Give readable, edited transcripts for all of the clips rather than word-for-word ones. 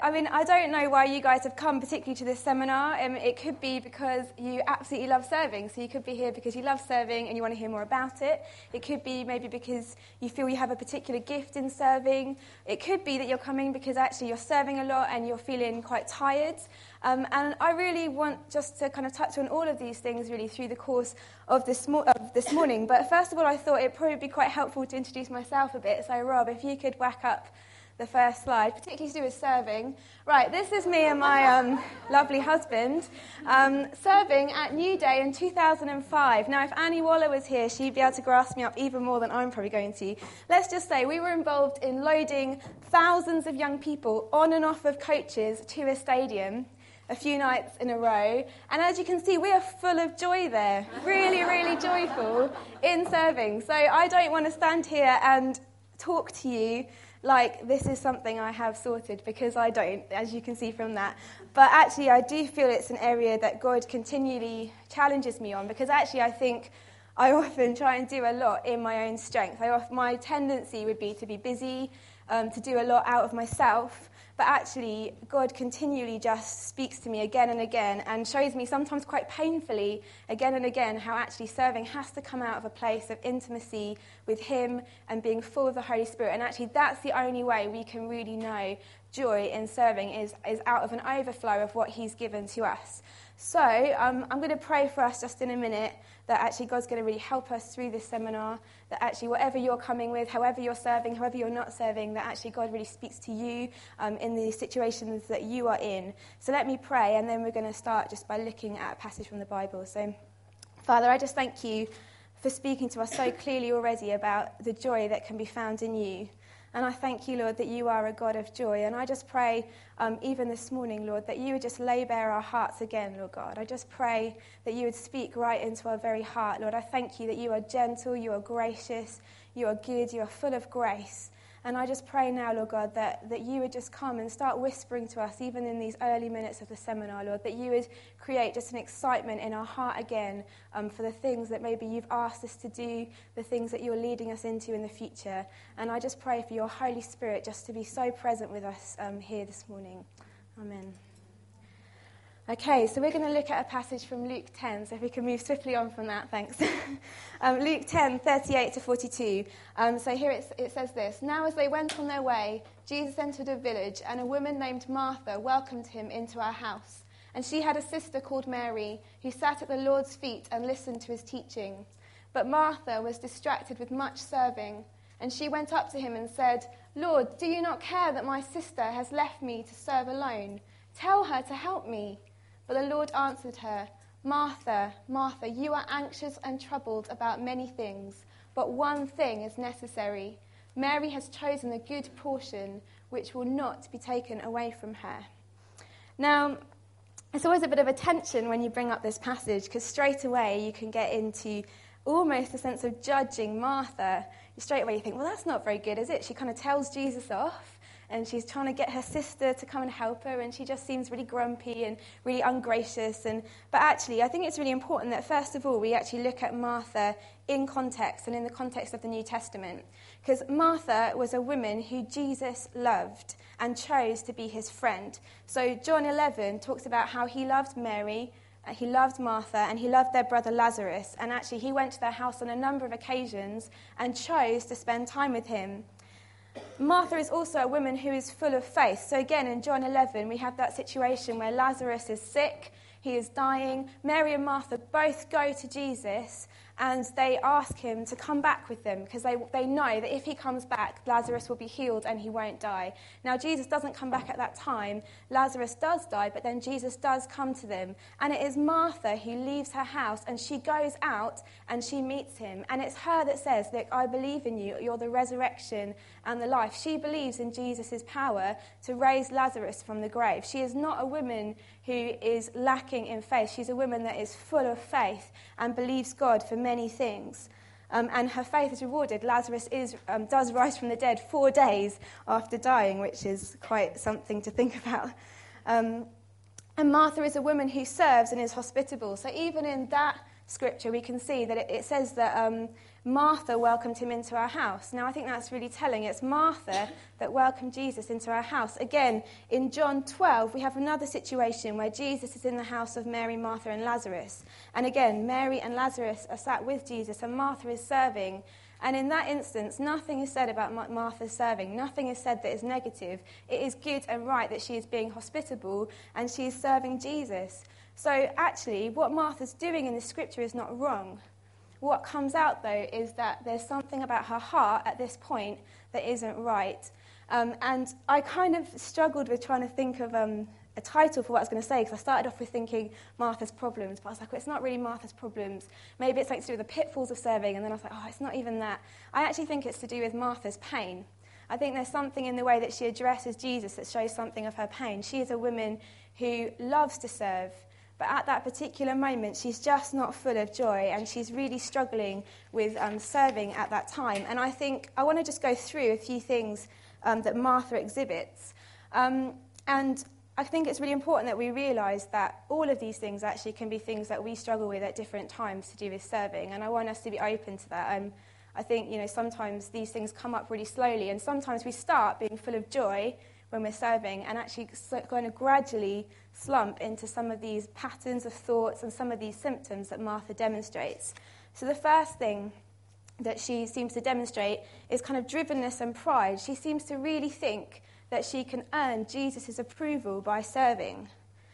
I mean, I don't know why you guys have come particularly to this seminar. It could be because you absolutely love serving. So you could be here because you love serving and you want to hear more about it. It could be maybe because you feel you have a particular gift in serving. It could be that you're coming because actually you're serving a lot and you're feeling quite tired. And I really want just to kind of touch on all of these things really through the course of this morning. But first of all, I thought it'd probably be quite helpful to introduce myself a bit. So Rob, if you could whack up the first slide, particularly to do with serving. Right, this is me and my lovely husband serving at New Day in 2005. Now, if Annie Waller was here, she'd be able to grasp me up even more than I'm probably going to. Let's just say we were involved in loading thousands of young people on and off of coaches to a stadium a few nights in a row. And as you can see, we are full of joy there. Really, really joyful in serving. So I don't want to stand here and talk to you like this is something I have sorted, because I don't, as you can see from that. But actually, I do feel it's an area that God continually challenges me on, because actually I think I often try and do a lot in my own strength. My tendency would be to be busy, to do a lot out of myself. But actually, God continually just speaks to me again and again and shows me, sometimes quite painfully, again and again, how actually serving has to come out of a place of intimacy with Him and being full of the Holy Spirit. And actually, that's the only way we can really know joy in serving is out of an overflow of what He's given to us. So I'm going to pray for us just in a minute that actually God's going to really help us through this seminar, that actually whatever you're coming with, however you're serving, however you're not serving, that actually God really speaks to you in the situations that you are in. So let me pray, and then we're going to start just by looking at a passage from the Bible. So, Father, I just thank you for speaking to us so clearly already about the joy that can be found in you. And I thank you, Lord, that you are a God of joy. And I just pray, even this morning, Lord, that you would just lay bare our hearts again, Lord God. I just pray that you would speak right into our very heart, Lord. I thank you that you are gentle, you are gracious, you are good, you are full of grace. And I just pray now, Lord God, that you would just come and start whispering to us, even in these early minutes of the seminar, Lord, that you would create just an excitement in our heart again for the things that maybe you've asked us to do, the things that you're leading us into in the future. And I just pray for your Holy Spirit just to be so present with us here this morning. Amen. Okay, so we're going to look at a passage from Luke 10, so if we can move swiftly on from that, thanks. Luke 10, 38 to 42. So here it says this: Now as they went on their way, Jesus entered a village, and a woman named Martha welcomed him into her house. And she had a sister called Mary, who sat at the Lord's feet and listened to his teaching. But Martha was distracted with much serving, and she went up to him and said, Lord, do you not care that my sister has left me to serve alone? Tell her to help me. But the Lord answered her, Martha, Martha, you are anxious and troubled about many things, but one thing is necessary. Mary has chosen a good portion, which will not be taken away from her. Now, it's always a bit of a tension when you bring up this passage, because straight away you can get into almost a sense of judging Martha. Straight away you think, well, that's not very good, is it? She kind of tells Jesus off, and she's trying to get her sister to come and help her, and she just seems really grumpy and really ungracious. But actually, I think it's really important that, first of all, we actually look at Martha in context and in the context of the New Testament. Because Martha was a woman who Jesus loved and chose to be his friend. So John 11 talks about how he loved Mary, he loved Martha, and he loved their brother Lazarus. And actually, he went to their house on a number of occasions and chose to spend time with him. Martha is also a woman who is full of faith. So again, in John 11, we have that situation where Lazarus is sick, he is dying. Mary and Martha both go to Jesus, and they ask him to come back with them, because they know that if he comes back, Lazarus will be healed and he won't die. Now, Jesus doesn't come back at that time. Lazarus does die, but then Jesus does come to them. And it is Martha who leaves her house, and she goes out and she meets him. And it's her that says, look, I believe in you. You're the resurrection and the life. She believes in Jesus' power to raise Lazarus from the grave. She is not a woman who is lacking in faith. She's a woman that is full of faith and believes God for many things. And her faith is rewarded. Lazarus does rise from the dead 4 days after dying, which is quite something to think about. And Martha is a woman who serves and is hospitable. So even in that scripture, we can see that it says that Martha welcomed him into her house. Now, I think that's really telling. It's Martha that welcomed Jesus into her house. Again, in John 12, we have another situation where Jesus is in the house of Mary, Martha, and Lazarus. And again, Mary and Lazarus are sat with Jesus, and Martha is serving. And in that instance, nothing is said about Martha's serving. Nothing is said that is negative. It is good and right that she is being hospitable and she is serving Jesus. So actually, what Martha's doing in the scripture is not wrong. What comes out, though, is that there's something about her heart at this point that isn't right. And I kind of struggled with trying to think of a title for what I was going to say, because I started off with thinking Martha's problems, but I was like, well, it's not really Martha's problems. Maybe it's like to do with the pitfalls of serving, and then I was like, oh, it's not even that. I actually think it's to do with Martha's pain. I think there's something in the way that she addresses Jesus that shows something of her pain. She is a woman who loves to serve, but at that particular moment, she's just not full of joy, and she's really struggling with serving at that time. And I think I want to just go through a few things that Martha exhibits. And I think it's really important that we realise that all of these things actually can be things that we struggle with at different times to do with serving, and I want us to be open to that. I think, sometimes these things come up really slowly, and sometimes we start being full of joy when we're serving and actually kind of gradually slump into some of these patterns of thoughts and some of these symptoms that Martha demonstrates. So the first thing that she seems to demonstrate is kind of drivenness and pride. She seems to really think that she can earn Jesus' approval by serving.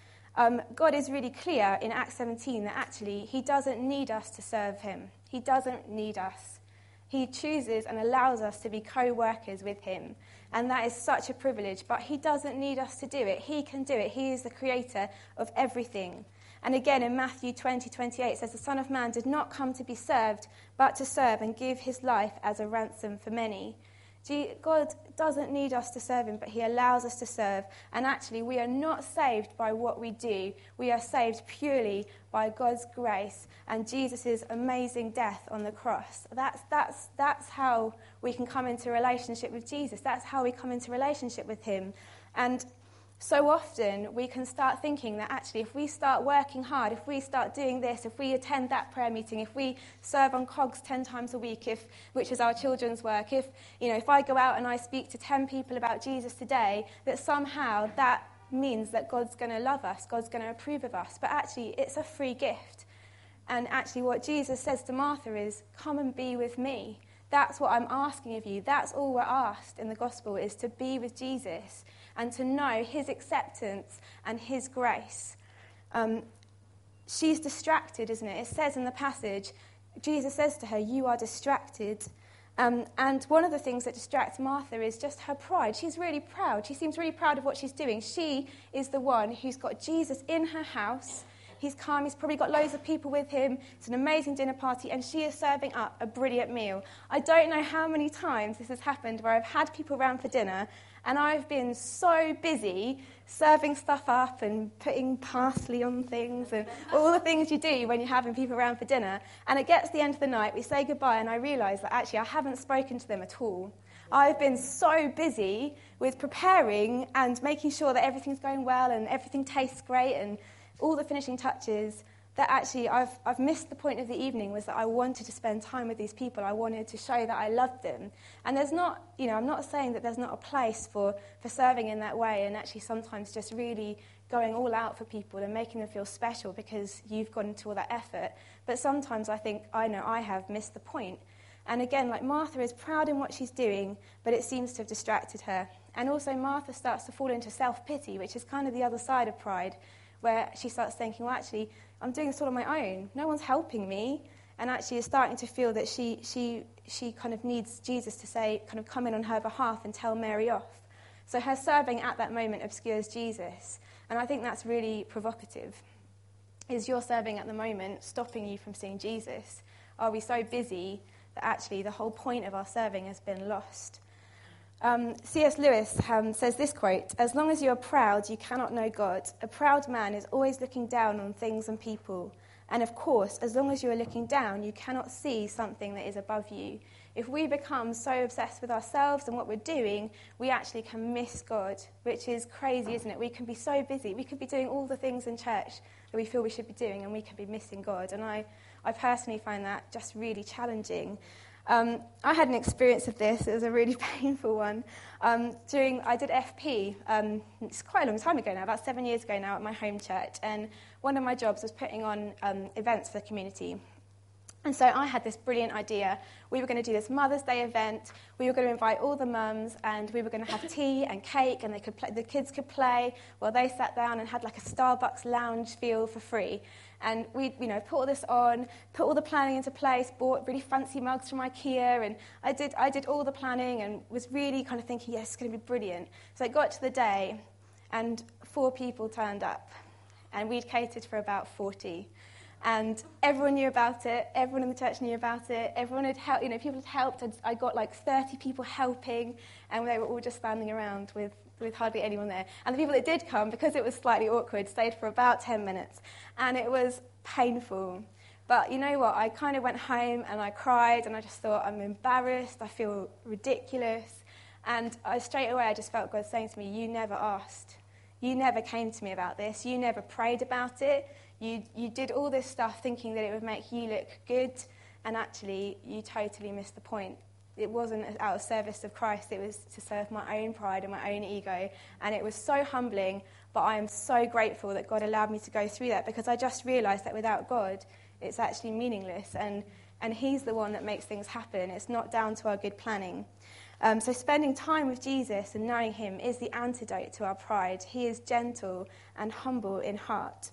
God is really clear in Acts 17 that actually he doesn't need us to serve him. He doesn't need us. He chooses and allows us to be co-workers with him. And that is such a privilege, but he doesn't need us to do it. He can do it. He is the creator of everything. And again, in Matthew 20:28, it says, the Son of Man did not come to be served, but to serve and give his life as a ransom for many. God doesn't need us to serve him, but he allows us to serve. And actually, we are not saved by what we do. We are saved purely by God's grace and Jesus' amazing death on the cross. That's how we can come into a relationship with Jesus. That's how we come into relationship with him. And so often we can start thinking that actually if we start working hard, if we start doing this, if we attend that prayer meeting, if we serve on COGS 10 times a week, which is our children's work, if I go out and I speak to 10 people about Jesus today, that somehow that means that God's going to love us, God's going to approve of us. But actually it's a free gift. And actually what Jesus says to Martha is, come and be with me. That's what I'm asking of you. That's all we're asked in the gospel, is to be with Jesus and to know his acceptance and his grace. She's distracted, isn't it? It says in the passage, Jesus says to her, you are distracted. And one of the things that distracts Martha is just her pride. She's really proud. She seems really proud of what she's doing. She is the one who's got Jesus in her house. He's come, he's probably got loads of people with him. It's an amazing dinner party, and she is serving up a brilliant meal. I don't know how many times this has happened where I've had people around for dinner, and I've been so busy serving stuff up and putting parsley on things and all the things you do when you're having people around for dinner. And it gets to the end of the night, we say goodbye, and I realise that actually I haven't spoken to them at all. I've been so busy with preparing and making sure that everything's going well and everything tastes great and all the finishing touches, that actually I've missed the point of the evening, was that I wanted to spend time with these people. I wanted to show that I loved them. And there's not, I'm not saying that there's not a place for serving in that way, and actually sometimes just really going all out for people and making them feel special because you've gone into all that effort. But sometimes I think, I know I have missed the point. And again, like Martha is proud in what she's doing, but it seems to have distracted her. And also Martha starts to fall into self-pity, which is kind of the other side of pride, where she starts thinking, well, actually, I'm doing this all on my own. No one's helping me. And actually is starting to feel that she kind of needs Jesus to say, kind of come in on her behalf and tell Mary off. So her serving at that moment obscures Jesus. And I think that's really provocative. Is your serving at the moment stopping you from seeing Jesus? Are we so busy that actually the whole point of our serving has been lost? C.S. Lewis says this quote, as long as you are proud, you cannot know God. A proud man is always looking down on things and people. And of course, as long as you are looking down, you cannot see something that is above you. if we become so obsessed with ourselves and what we're doing, we actually can miss God, which is crazy, isn't it? We can be so busy. We could be doing all the things in church that we feel we should be doing, and we can be missing God. And I personally find that just really challenging. I had an experience of this. It was a really painful one. I did FP, it's quite a long time ago now, about 7 years ago now at my home church, and one of my jobs was putting on events for the community. And so I had this brilliant idea. We were going to do this Mother's Day event. We were going to invite all the mums, and we were going to have tea and cake, and the kids could play while they sat down and had like a Starbucks lounge feel for free. And we, put all this on, put all the planning into place, bought really fancy mugs from IKEA, and I did all the planning and was really kind of thinking, yes, it's going to be brilliant. So it got to the day, and 4 people turned up, and we'd catered for about 40. And everyone knew about it. Everyone in the church knew about it. Everyone had helped. People had helped. I got like 30 people helping, and they were all just standing around with hardly anyone there. And the people that did come, because it was slightly awkward, stayed for about 10 minutes, and it was painful. But you know what? I kind of went home and I cried, and I just thought, I'm embarrassed. I feel ridiculous, and straight away I just felt God saying to me, "You never asked. You never came to me about this. You never prayed about it. You did all this stuff thinking that it would make you look good, and actually you totally missed the point. It wasn't out of service of Christ, it was to serve my own pride and my own ego, and it was so humbling, but I am so grateful that God allowed me to go through that, because I just realised that without God, it's actually meaningless, and He's the one that makes things happen. It's not down to our good planning. So spending time with Jesus and knowing Him is the antidote to our pride. He is gentle and humble in heart.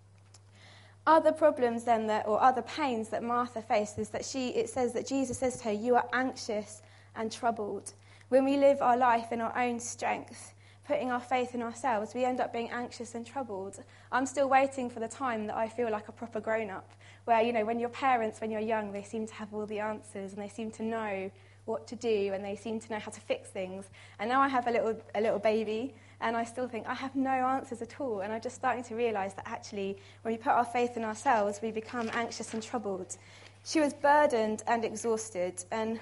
Other problems then, or other pains that Martha faced is that it says that Jesus says to her, "You are anxious and troubled." When we live our life in our own strength, putting our faith in ourselves, we end up being anxious and troubled. I'm still waiting for the time that I feel like a proper grown-up, where, when your parents, when you're young, they seem to have all the answers, and they seem to know what to do, and they seem to know how to fix things. And now I have a little baby, and I still think I have no answers at all. And I'm just starting to realise that actually, when we put our faith in ourselves, we become anxious and troubled. She was burdened and exhausted, and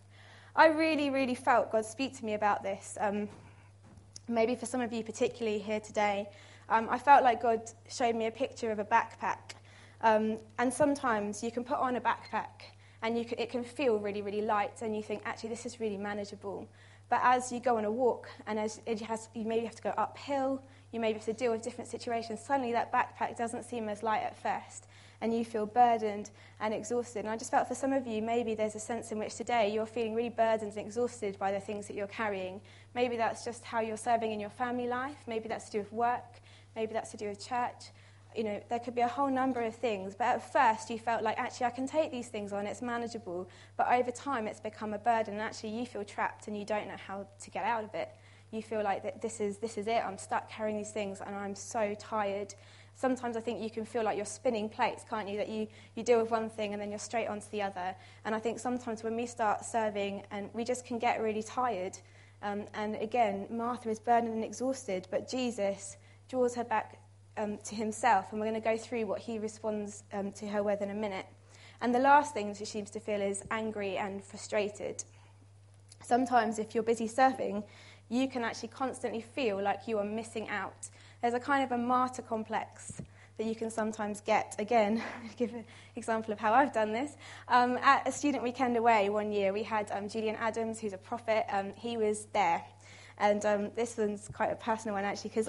I really, really felt God speak to me about this. Maybe for some of you particularly here today, I felt like God showed me a picture of a backpack. And sometimes you can put on a backpack, and it can feel really, really light, and you think, actually, this is really manageable. But as you go on a walk, and you maybe have to go uphill, you maybe have to deal with different situations, suddenly that backpack doesn't seem as light at first, and you feel burdened and exhausted. And I just felt for some of you, maybe there's a sense in which today you're feeling really burdened and exhausted by the things that you're carrying. Maybe that's just how you're serving in your family life. Maybe that's to do with work. Maybe that's to do with church. There could be a whole number of things, but at first you felt like, actually, I can take these things on, it's manageable, but over time it's become a burden, and actually you feel trapped and you don't know how to get out of it. You feel like that this is it, I'm stuck carrying these things, and I'm so tired. Sometimes I think you can feel like you're spinning plates, can't you, that you deal with one thing and then you're straight onto the other. And I think sometimes when we start serving, and we just can get really tired, and again, Martha is burdened and exhausted, but Jesus draws her back to himself, and we're going to go through what he responds to her with in a minute. And the last thing she seems to feel is angry and frustrated. Sometimes if you're busy serving, you can actually constantly feel like you are missing out. There's a kind of a martyr complex that you can sometimes get. Again, I'll give an example of how I've done this. At a student weekend away one year, we had Julian Adams, who's a prophet. He was there. And this one's quite a personal one, actually, because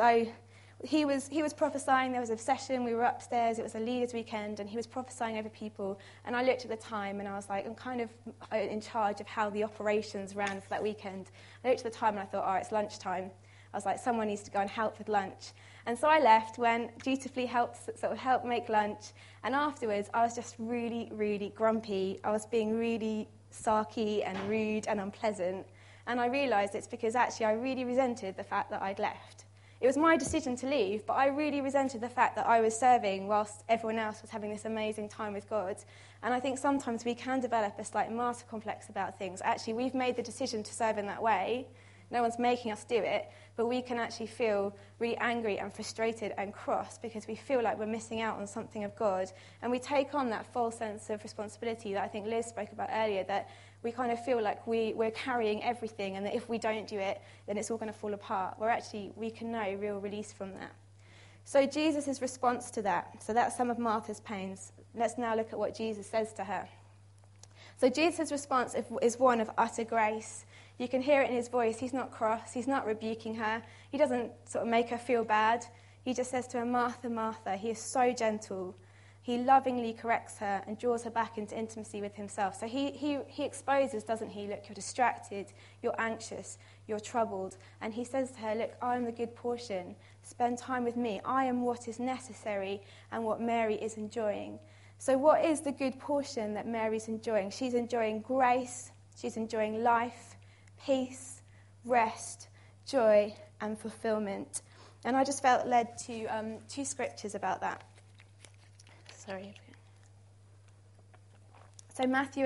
he was prophesying. There was a session. We were upstairs. It was a leaders' weekend, and he was prophesying over people. And I looked at the time, and I was like, I'm kind of in charge of how the operations ran for that weekend. I looked at the time, and I thought, it's lunchtime. I was like, someone needs to go and help with lunch. And so I left, went, dutifully helped make lunch. And afterwards, I was just really, really grumpy. I was being really sarky and rude and unpleasant. And I realised it's because actually I really resented the fact that I'd left. It was my decision to leave, but I really resented the fact that I was serving whilst everyone else was having this amazing time with God. And I think sometimes we can develop a slight martyr complex about things. Actually, we've made the decision to serve in that way. No one's making us do it, but we can actually feel really angry and frustrated and cross because we feel like we're missing out on something of God. And we take on that false sense of responsibility that I think Liz spoke about earlier, that we kind of feel like we're carrying everything, and that if we don't do it, then it's all going to fall apart. Where actually we can know real release from that. So Jesus' response to that, so that's some of Martha's pains. Let's now look at what Jesus says to her. So Jesus' response is one of utter grace. You can hear it in his voice. He's not cross. He's not rebuking her. He doesn't sort of make her feel bad. He just says to her, Martha, Martha. He is so gentle. He lovingly corrects her and draws her back into intimacy with himself. So he exposes, doesn't he? Look, you're distracted, you're anxious, you're troubled. And he says to her, look, I am the good portion. Spend time with me. I am what is necessary and what Mary is enjoying. So what is the good portion that Mary's enjoying? She's enjoying grace, she's enjoying life, peace, rest, joy, and fulfillment. And I just felt led to 2 scriptures about that. So Matthew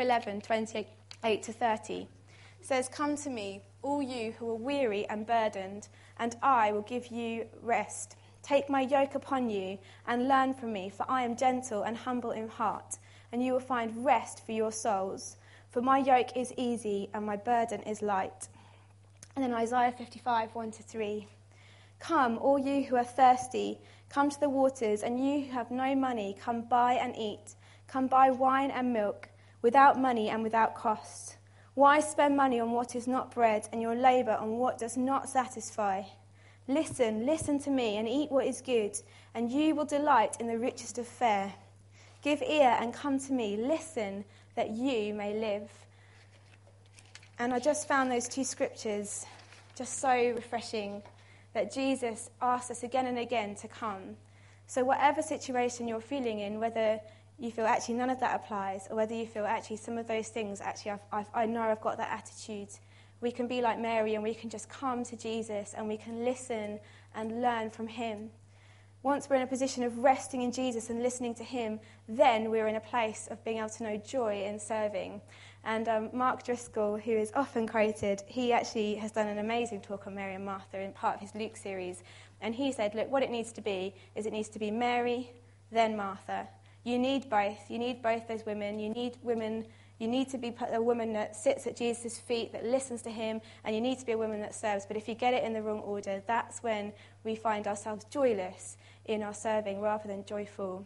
11:28-30 says, come to me, all you who are weary and burdened, and I will give you rest. Take my yoke upon you and learn from me, for I am gentle and humble in heart, and you will find rest for your souls. For my yoke is easy and my burden is light. And then Isaiah 55:1-3. Come, all you who are thirsty, come to the waters, and you who have no money, come buy and eat. Come buy wine and milk, without money and without cost. Why spend money on what is not bread, and your labour on what does not satisfy? Listen to me, and eat what is good, and you will delight in the richest of fare. Give ear and come to me. Listen, that you may live. And I just found those 2 scriptures just so refreshing, that Jesus asks us again and again to come. So whatever situation you're feeling in, whether you feel actually none of that applies, or whether you feel actually some of those things, actually I know I've got that attitude, we can be like Mary and we can just come to Jesus and we can listen and learn from him. Once we're in a position of resting in Jesus and listening to him, then we're in a place of being able to know joy in serving. And Mark Driscoll, who is often quoted, he actually has done an amazing talk on Mary and Martha in part of his Luke series. And he said, look, what it needs to be is it needs to be Mary, then Martha. You need both. You need both those women. You need women. You need to be a woman that sits at Jesus' feet, that listens to him, and you need to be a woman that serves. But if you get it in the wrong order, that's when we find ourselves joyless in our serving rather than joyful.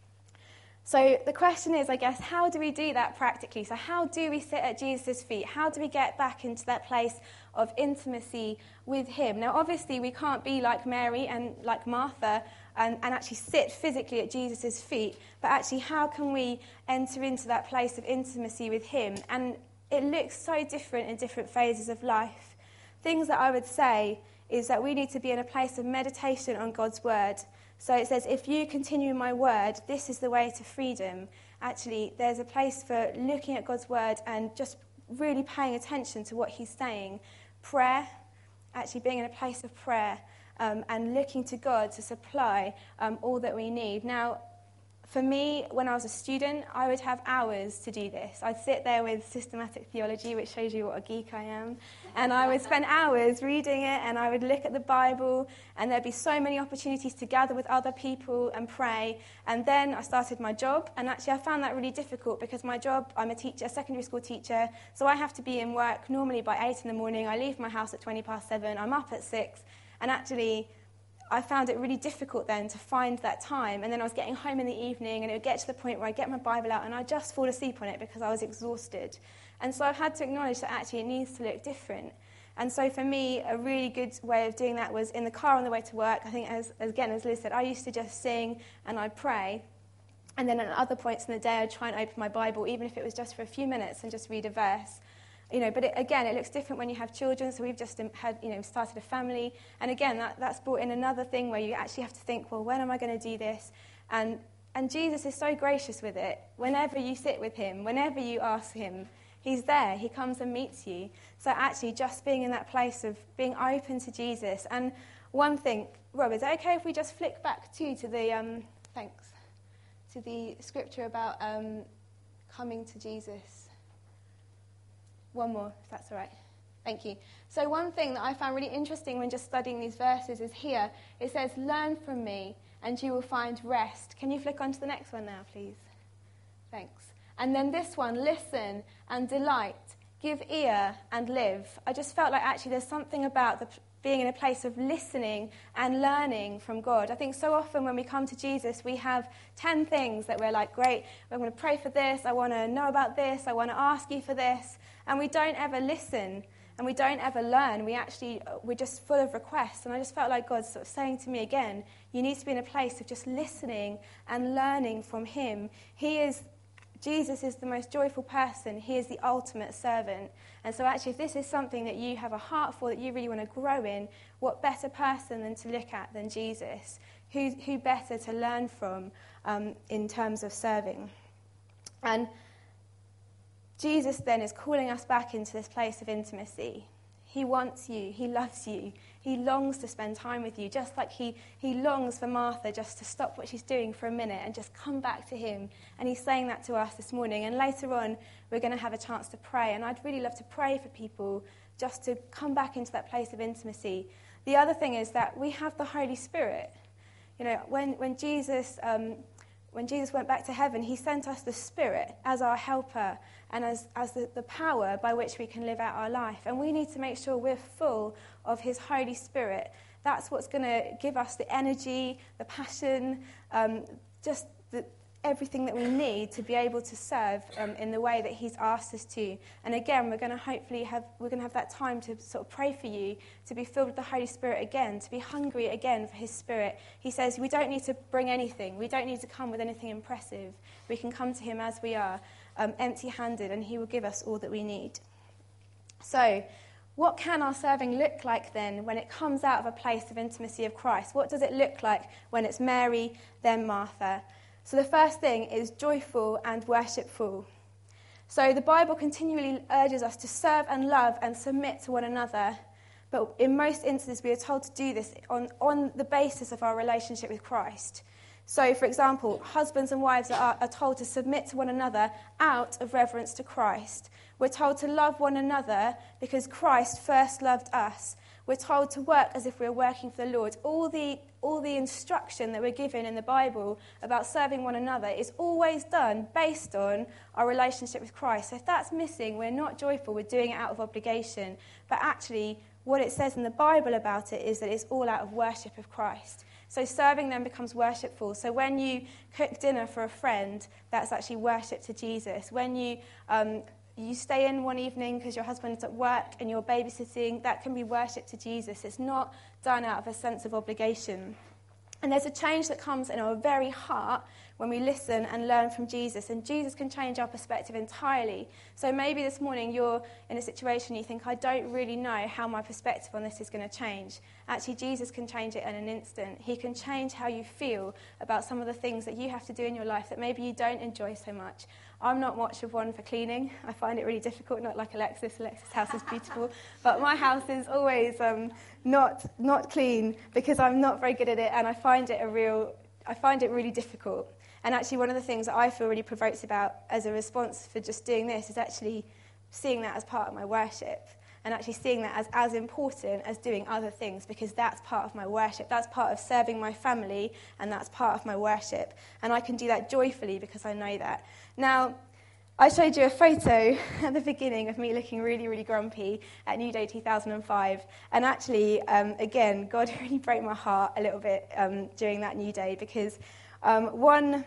So the question is, I guess, how do we do that practically? So how do we sit at Jesus' feet? How do we get back into that place of intimacy with him? Now, obviously, we can't be like Mary and like Martha and actually sit physically at Jesus' feet, but actually, how can we enter into that place of intimacy with him? And it looks so different in different phases of life. Things that I would say is that we need to be in a place of meditation on God's word. So it says, if you continue in my word, this is the way to freedom. Actually, there's a place for looking at God's word and just really paying attention to what he's saying. Prayer, actually being in a place of prayer and looking to God to supply all that we need. Now, for me, when I was a student, I would have hours to do this. I'd sit there with systematic theology, which shows you what a geek I am, and I would spend hours reading it, and I would look at the Bible, and there'd be so many opportunities to gather with other people and pray. And then I started my job, and actually I found that really difficult because my job, I'm a teacher, a secondary school teacher, so I have to be in work normally by 8 in the morning. I leave my house at 7:20. I'm up at 6, and actually I found it really difficult then to find that time. And then I was getting home in the evening, and it would get to the point where I'd get my Bible out and I'd just fall asleep on it because I was exhausted. And so I've had to acknowledge that actually it needs to look different. And so for me, a really good way of doing that was in the car on the way to work. I think, as Liz said, I used to just sing and I'd pray. And then at other points in the day, I'd try and open my Bible, even if it was just for a few minutes, and just read a verse. But it looks different when you have children. So we've just had, started a family. And again, that's brought in another thing where you actually have to think, well, when am I going to do this? And Jesus is so gracious with it. Whenever you sit with him, whenever you ask him, he's there. He comes and meets you. So actually just being in that place of being open to Jesus. And one thing, Rob, is it okay if we just flick back to the to the scripture about coming to Jesus? One more, if that's all right. Thank you. So one thing that I found really interesting when just studying these verses is here. It says, learn from me and you will find rest. Can you flick on to the next one now, please? Thanks. And then this one, listen and delight give ear and live. I just felt like actually there's something about being in a place of listening and learning from God. I think so often when we come to Jesus, we have 10 things that we're like, great, I'm going to pray for this, I want to know about this, I want to ask you for this. And we don't ever listen and we don't ever learn. We're just full of requests. And I just felt like God's sort of saying to me again, you need to be in a place of just listening and learning from him. Jesus is the most joyful person. He is the ultimate servant. And so actually, if this is something that you have a heart for, that you really want to grow in, what better person than to look at than Jesus? Who better to learn from in terms of serving? And Jesus then is calling us back into this place of intimacy. He wants you. He loves you. He longs to spend time with you, just like he longs for Martha just to stop what she's doing for a minute and just come back to him. And he's saying that to us this morning. And later on, we're going to have a chance to pray. And I'd really love to pray for people just to come back into that place of intimacy. The other thing is that we have the Holy Spirit. You know, when Jesus went back to heaven, he sent us the Spirit as our helper and as the power by which we can live out our life. And we need to make sure we're full of his Holy Spirit. That's what's going to give us the energy, the passion, everything that we need to be able to serve in the way that he's asked us to. And again, we're going to have that time to sort of pray for you, to be filled with the Holy Spirit again, to be hungry again for his Spirit. He says we don't need to bring anything. We don't need to come with anything impressive. We can come to him as we are, empty-handed, and he will give us all that we need. So, what can our serving look like then when it comes out of a place of intimacy of Christ? What does it look like when it's Mary, then Martha? So the first thing is joyful and worshipful. So the Bible continually urges us to serve and love and submit to one another. But in most instances, we are told to do this on the basis of our relationship with Christ. So, for example, husbands and wives are told to submit to one another out of reverence to Christ. We're told to love one another because Christ first loved us. We're told to work as if we're working for the Lord. All the instruction that we're given in the Bible about serving one another is always done based on our relationship with Christ. So if that's missing, we're not joyful, we're doing it out of obligation. But actually, what it says in the Bible about it is that it's all out of worship of Christ. So serving then becomes worshipful. So when you cook dinner for a friend, that's actually worship to Jesus. When you stay in one evening because your husband's at work and you're babysitting, that can be worship to Jesus. It's not done out of a sense of obligation. And there's a change that comes in our very heart when we listen and learn from Jesus. And Jesus can change our perspective entirely. So maybe this morning you're in a situation you think, I don't really know how my perspective on this is going to change. Actually, Jesus can change it in an instant. He can change how you feel about some of the things that you have to do in your life that maybe you don't enjoy so much. I'm not much of one for cleaning. I find it really difficult, not like Alexis. Alexis' house is beautiful. But my house is always not clean because I'm not very good at it, and I find it really difficult. And actually one of the things that I feel really provoked about as a response for just doing this is actually seeing that as part of my worship and actually seeing that as important as doing other things, because that's part of my worship. That's part of serving my family, and that's part of my worship. And I can do that joyfully because I know that. Now, I showed you a photo at the beginning of me looking really, really grumpy at New Day 2005. And actually, again, God really broke my heart a little bit during that New Day, because one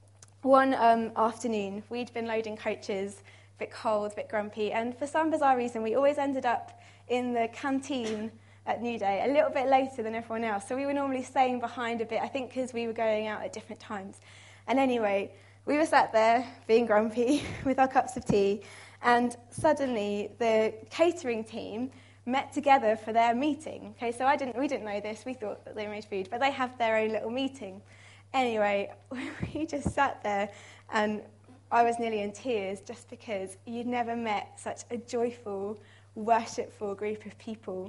afternoon, we'd been loading coaches, a bit cold, a bit grumpy, and for some bizarre reason, we always ended up in the canteen at New Day a little bit later than everyone else. So we were normally staying behind a bit, I think because we were going out at different times. And anyway, we were sat there being grumpy with our cups of tea, and suddenly the catering team met together for their meeting. Okay, so we didn't know this. We thought that they made food, but they have their own little meeting. Anyway, we just sat there, and I was nearly in tears just because you'd never met such a joyful, worshipful group of people.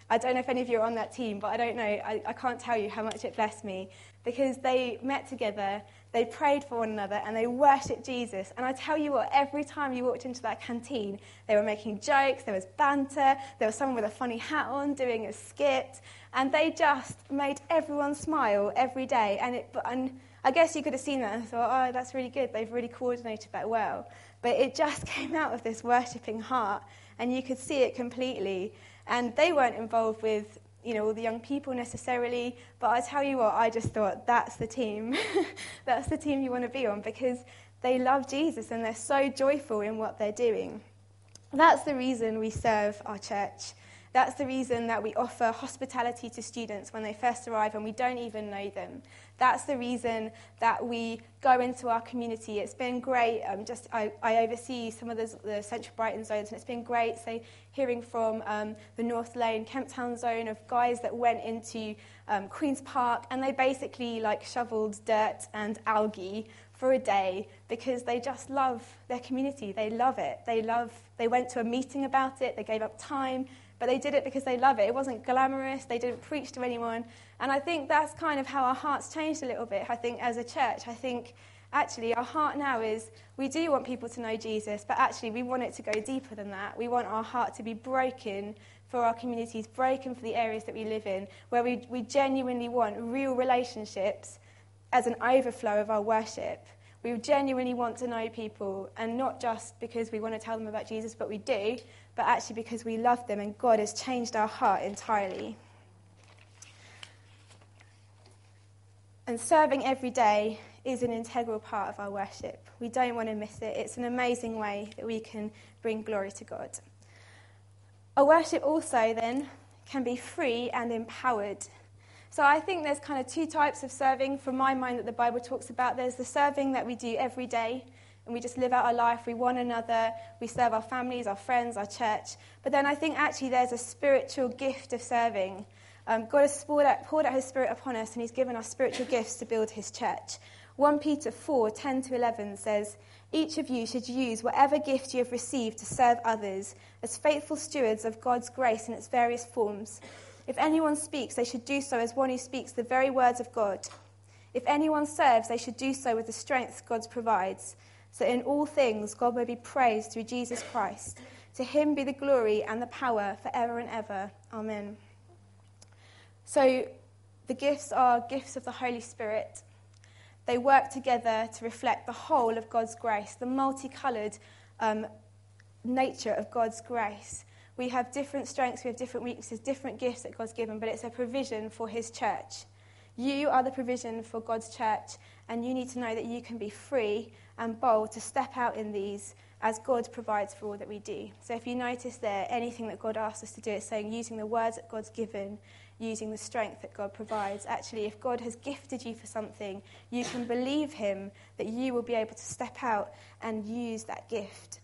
I don't know if any of you are on that team, but I don't know. I can't tell you how much it blessed me, because they met together, they prayed for one another, and they worshipped Jesus. And I tell you what, every time you walked into that canteen, they were making jokes, there was banter, there was someone with a funny hat on doing a skit, and they just made everyone smile every day. And I guess you could have seen that and thought, oh, that's really good, they've really coordinated that well. But it just came out of this worshipping heart, and you could see it completely. And they weren't involved with, all the young people necessarily, but I tell you what, I just thought, that's the team. That's the team you want to be on, because they love Jesus and they're so joyful in what they're doing. That's the reason we serve our church. That's the reason that we offer hospitality to students when they first arrive and we don't even know them. That's the reason that we go into our community. It's been great. I oversee some of the Central Brighton zones, and it's been great, hearing from the North Lane, Kemp Town zone, of guys that went into Queen's Park, and they basically shoveled dirt and algae for a day because they just love their community. They love it. They went to a meeting about it. They gave up time. But they did it because they love it. It wasn't glamorous. They didn't preach to anyone. And I think that's kind of how our hearts changed a little bit, I think, as a church. I think, actually, our heart now is we do want people to know Jesus, but actually we want it to go deeper than that. We want our heart to be broken for our communities, broken for the areas that we live in, where we genuinely want real relationships as an overflow of our worship. We genuinely want to know people, and not just because we want to tell them about Jesus, but we do, but actually because we love them and God has changed our heart entirely. And serving every day is an integral part of our worship. We don't want to miss it. It's an amazing way that we can bring glory to God. Our worship also then can be free and empowered. So I think there's kind of two types of serving from my mind that the Bible talks about. There's the serving that we do every day, and we just live out our life, we one another, we serve our families, our friends, our church. But then I think actually there's a spiritual gift of serving. God has poured out his Spirit upon us, and he's given us spiritual gifts to build his church. 1 Peter 4:10-11 says, "Each of you should use whatever gift you have received to serve others as faithful stewards of God's grace in its various forms. If anyone speaks, they should do so as one who speaks the very words of God. If anyone serves, they should do so with the strength God provides, so in all things God may be praised through Jesus Christ. To him be the glory and the power forever and ever. Amen." So the gifts are gifts of the Holy Spirit. They work together to reflect the whole of God's grace, the multicoloured nature of God's grace. We have different strengths, we have different weaknesses, different gifts that God's given, but it's a provision for his church. You are the provision for God's church, and you need to know that you can be free and bold to step out in these as God provides for all that we do. So if you notice there, anything that God asks us to do, it's saying using the words that God's given, using the strength that God provides. Actually, if God has gifted you for something, you can believe him that you will be able to step out and use that gift.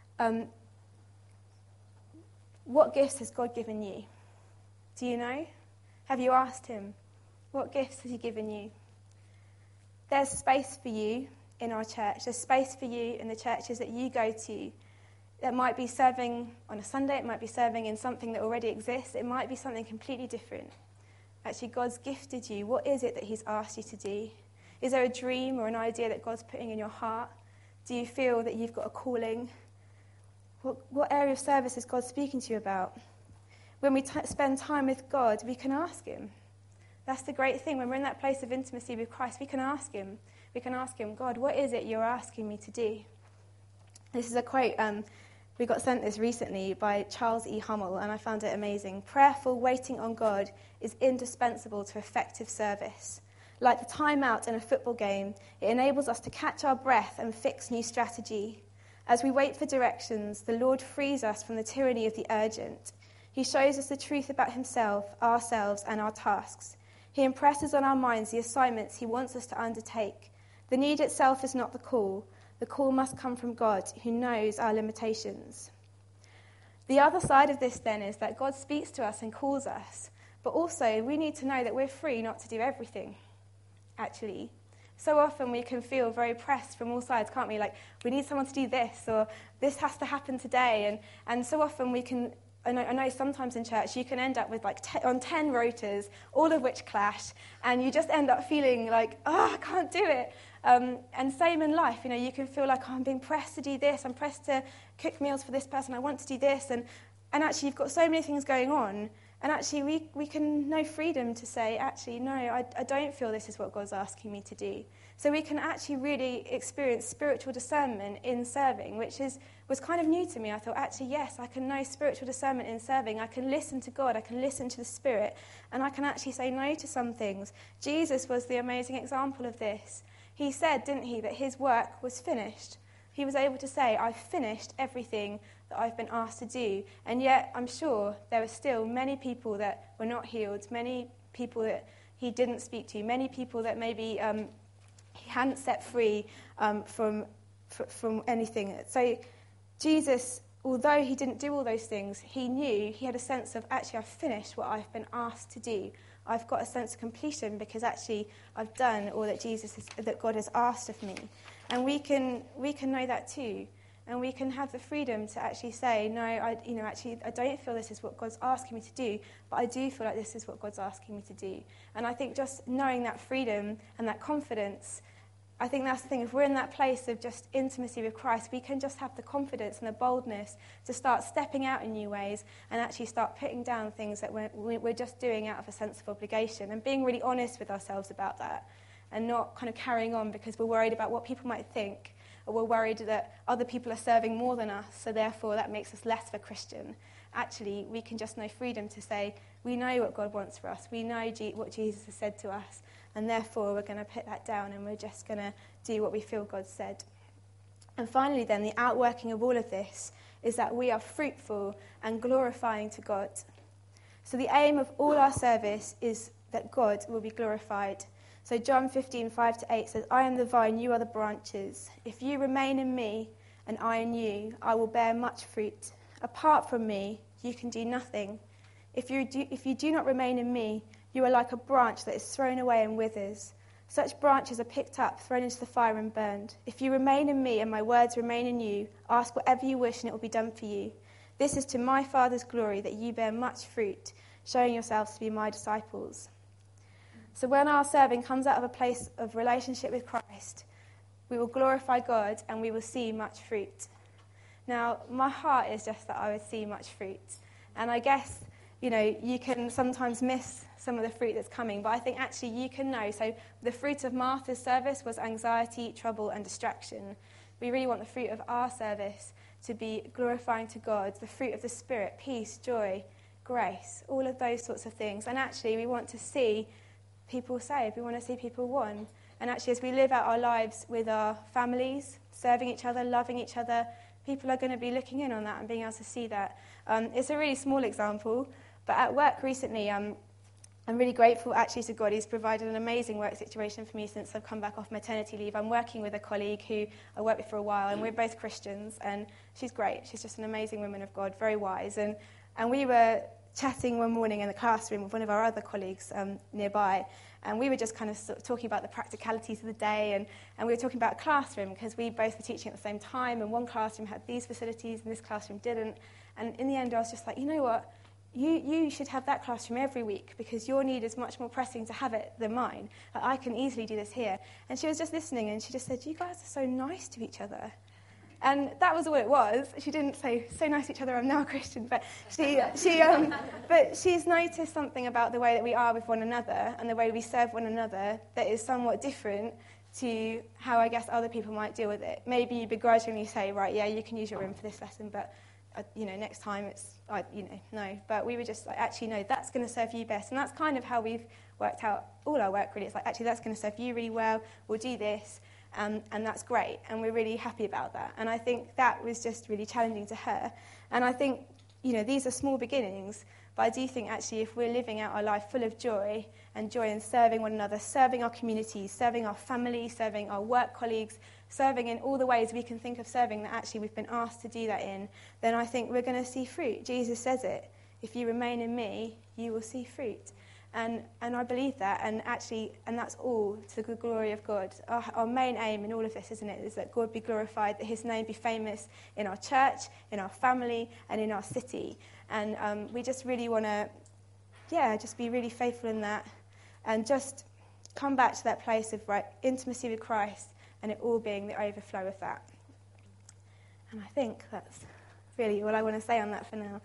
What gifts has God given you? Do you know? Have you asked him? What gifts has he given you? There's space for you in our church. There's space for you in the churches that you go to. That might be serving on a Sunday. It might be serving in something that already exists. It might be something completely different. Actually, God's gifted you. What is it that he's asked you to do? Is there a dream or an idea that God's putting in your heart? Do you feel that you've got a calling? What area of service is God speaking to you about? When we spend time with God, we can ask him. That's the great thing. When we're in that place of intimacy with Christ, we can ask him. We can ask him, God, what is it you're asking me to do? This is a quote, we got sent this recently by Charles E. Hummel, and I found it amazing. "Prayerful waiting on God is indispensable to effective service. Like the timeout in a football game, it enables us to catch our breath and fix new strategy. As we wait for directions, the Lord frees us from the tyranny of the urgent. He shows us the truth about himself, ourselves, and our tasks. He impresses on our minds the assignments he wants us to undertake. The need itself is not the call. The call must come from God, who knows our limitations." The other side of this, then, is that God speaks to us and calls us, but also we need to know that we're free not to do everything, actually. So often we can feel very pressed from all sides, can't we? Like, we need someone to do this, or this has to happen today. And so often we can I know sometimes in church you can end up with like on 10 rotas, all of which clash, and you just end up feeling like, I can't do it. And same in life, you can feel like, I'm being pressed to do this, I'm pressed to cook meals for this person, I want to do this, and actually you've got so many things going on, and actually we can know freedom to say, actually, no, I don't feel this is what God's asking me to do. So we can actually really experience spiritual discernment in serving, which was kind of new to me. I thought, actually, yes, I can know spiritual discernment in serving. I can listen to God, I can listen to the Spirit, and I can actually say no to some things. Jesus was the amazing example of this. He said, didn't he, that his work was finished. He was able to say, I've finished everything that I've been asked to do. And yet, I'm sure there were still many people that were not healed, many people that he didn't speak to, many people that maybe he hadn't set free from anything. So Jesus, although he didn't do all those things, he knew, he had a sense of, actually, I've finished what I've been asked to do. I've got a sense of completion because actually I've done all that God has asked of me. And we can know that too. And we can have the freedom to actually say, no, I don't feel this is what God's asking me to do, but I do feel like this is what God's asking me to do. And I think just knowing that freedom and that confidence, I think that's the thing. If we're in that place of just intimacy with Christ, we can just have the confidence and the boldness to start stepping out in new ways and actually start putting down things that we're just doing out of a sense of obligation and being really honest with ourselves about that and not kind of carrying on because we're worried about what people might think, or we're worried that other people are serving more than us, so therefore that makes us less of a Christian. Actually, we can just know freedom to say, we know what God wants for us, we know what Jesus has said to us, and therefore we're going to put that down and we're just going to do what we feel God said. And finally then, the outworking of all of this is that we are fruitful and glorifying to God. So the aim of all our service is that God will be glorified. So John 15:5-8 says, I am the vine, you are the branches. If you remain in me and I in you, I will bear much fruit. Apart from me, you can do nothing. If you do not remain in me, you are like a branch that is thrown away and withers. Such branches are picked up, thrown into the fire and burned. If you remain in me and my words remain in you, ask whatever you wish and it will be done for you. This is to my Father's glory that you bear much fruit, showing yourselves to be my disciples. So when our serving comes out of a place of relationship with Christ, we will glorify God and we will see much fruit. Now, my heart is just that I would see much fruit. And I guess, you can sometimes miss some of the fruit that's coming, but I think actually you can know. So the fruit of Martha's service was anxiety, trouble, and distraction. We really want the fruit of our service to be glorifying to God, the fruit of the Spirit, peace, joy, grace, all of those sorts of things. And actually we want to see people saved. We want to see people won. And actually, as we live out our lives with our families, serving each other, loving each other, people are going to be looking in on that and being able to see that. It's a really small example, but at work recently, I'm really grateful actually to God. He's provided an amazing work situation for me since I've come back off maternity leave. I'm working with a colleague who I worked with for a while, and we're both Christians, and she's great. She's just an amazing woman of God, very wise. And we were chatting one morning in the classroom with one of our other colleagues nearby, and we were just kind of sort of talking about the practicalities of the day, and we were talking about classroom because we both were teaching at the same time, and one classroom had these facilities and this classroom didn't. And in the end, I was just like, you know what? You should have that classroom every week because your need is much more pressing to have it than mine. Like, I can easily do this here. And she was just listening, and she just said, you guys are so nice to each other. And that was all it was. She didn't say, so nice to each other, I'm now a Christian. But but she's noticed something about the way that we are with one another and the way we serve one another that is somewhat different to how I guess other people might deal with it. Maybe you begrudgingly say, right, yeah, you can use your room for this lesson, but next time it's, no. But we were just like, actually, no, that's going to serve you best. And that's kind of how we've worked out all our work, really. It's like, actually, that's going to serve you really well. We'll do this. And that's great, and we're really happy about that. And I think that was just really challenging to her. And I think, these are small beginnings, but I do think actually if we're living out our life full of joy in serving one another, serving our communities, serving our family, serving our work colleagues, serving in all the ways we can think of serving that actually we've been asked to do that in, then I think we're going to see fruit. Jesus says it. If you remain in me, you will see fruit. And I believe that, and that's all to the glory of God. Our main aim in all of this, isn't it, is that God be glorified, that his name be famous in our church, in our family, and in our city. And we just really want to, just be really faithful in that, and just come back to that place of intimacy with Christ, and it all being the overflow of that. And I think that's really all I want to say on that for now.